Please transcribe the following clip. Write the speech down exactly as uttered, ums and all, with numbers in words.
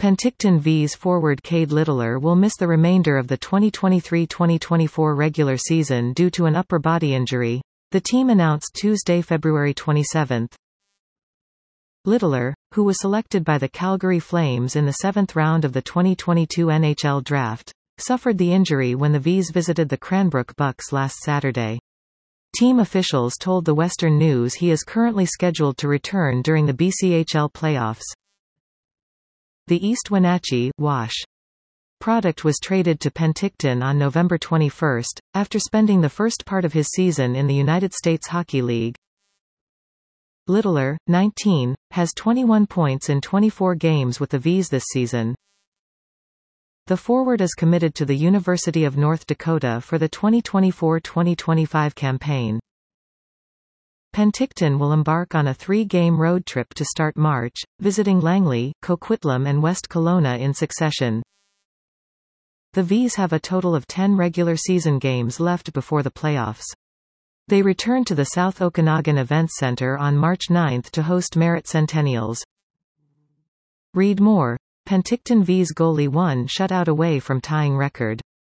Penticton V's forward Cade Littler will miss the remainder of the twenty twenty-three twenty twenty-four regular season due to an upper body injury, the team announced Tuesday, February twenty-seventh. Littler, who was selected by the Calgary Flames in the seventh round of the twenty twenty-two N H L draft, suffered the injury when the V's visited the Cranbrook Bucks last Saturday. Team officials told the Western News he is currently scheduled to return during the B C H L playoffs. The East Wenatchee Wash product was traded to Penticton on November twenty-first, after spending the first part of his season in the United States Hockey League. Littler, nineteen, has twenty-one points in twenty-four games with the V's this season. The forward is committed to the University of North Dakota for the twenty twenty-four twenty twenty-five campaign. Penticton will embark on a three-game road trip to start March, visiting Langley, Coquitlam and West Kelowna in succession. The V's have a total of ten regular season games left before the playoffs. They return to the South Okanagan Events Centre on March ninth to host Merritt Centennials. Read more. Penticton V's goalie one shutout away from tying record.